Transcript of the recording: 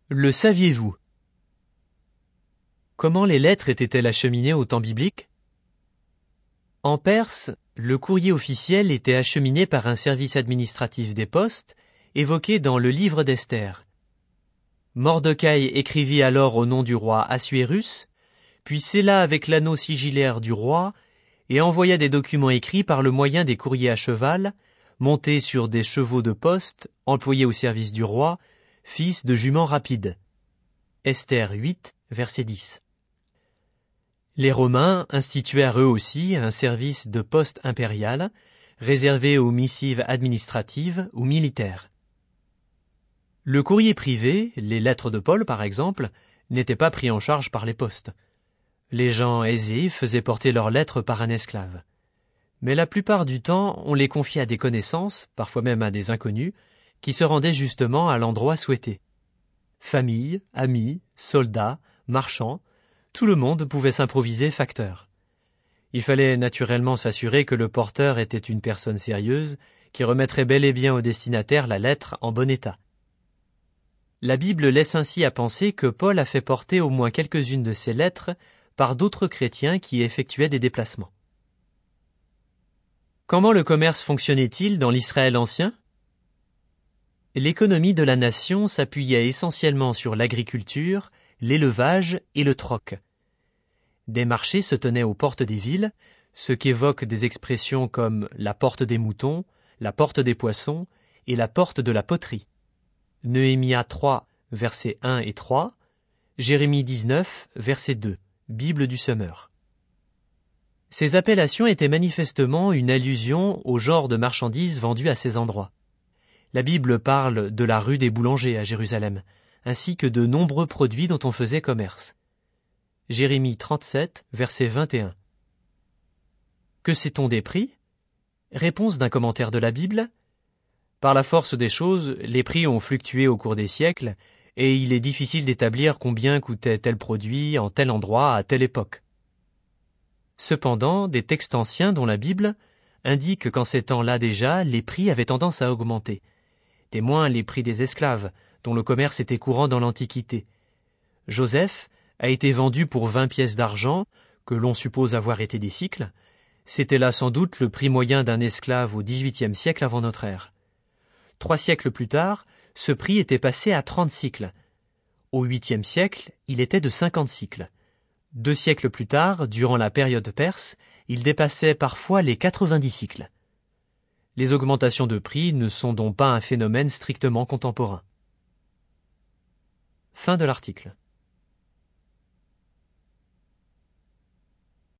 Le saviez-vous? Comment les lettres étaient-elles acheminées au temps biblique? En Perse, le courrier officiel était acheminé par un service administratif des postes, évoqué dans le livre d'Esther. Mordecai écrivit alors au nom du roi Assuérus, puis scella avec l'anneau sigillaire du roi et envoya des documents écrits par le moyen des courriers à cheval, montés sur des chevaux de poste, employés au service du roi, fils de juments rapides. Esther 8, verset 10. Les Romains instituèrent eux aussi un service de poste impérial, réservé aux missives administratives ou militaires. Le courrier privé, les lettres de Paul par exemple, n'était pas pris en charge par les postes. Les gens aisés faisaient porter leurs lettres par un esclave. Mais la plupart du temps, on les confiait à des connaissances, parfois même à des inconnus, qui se rendaient justement à l'endroit souhaité. Famille, amis, soldats, marchands, tout le monde pouvait s'improviser facteur. Il fallait naturellement s'assurer que le porteur était une personne sérieuse, qui remettrait bel et bien au destinataire la lettre en bon état. La Bible laisse ainsi à penser que Paul a fait porter au moins quelques-unes de ses lettres par d'autres chrétiens qui effectuaient des déplacements. Comment le commerce fonctionnait-il dans l'Israël ancien? L'économie de la nation s'appuyait essentiellement sur l'agriculture, l'élevage et le troc. Des marchés se tenaient aux portes des villes, ce qu'évoquent des expressions comme la porte des moutons, la porte des poissons et la porte de la poterie. Néhémie 3, versets 1 et 3, Jérémie 19, verset 2, Bible du semeur. Ces appellations étaient manifestement une allusion au genre de marchandises vendues à ces endroits. La Bible parle de la rue des boulangers à Jérusalem, ainsi que de nombreux produits dont on faisait commerce. Jérémie 37, verset 21. Que sait-on des prix? Réponse d'un commentaire de la Bible. Par la force des choses, les prix ont fluctué au cours des siècles, et il est difficile d'établir combien coûtait tel produit en tel endroit à telle époque. Cependant, des textes anciens, dont la Bible, indiquent qu'en ces temps-là déjà, les prix avaient tendance à augmenter. Témoin les prix des esclaves, dont le commerce était courant dans l'Antiquité. Joseph a été vendu pour 20 pièces d'argent, que l'on suppose avoir été des sicles. C'était là sans doute le prix moyen d'un esclave au XVIIIe siècle avant notre ère. 3 siècles plus tard, ce prix était passé à 30 sicles. Au 8e siècle, il était de 50 sicles. 2 siècles plus tard, durant la période perse, il dépassait parfois les 90 sicles. Les augmentations de prix ne sont donc pas un phénomène strictement contemporain. Fin de l'article.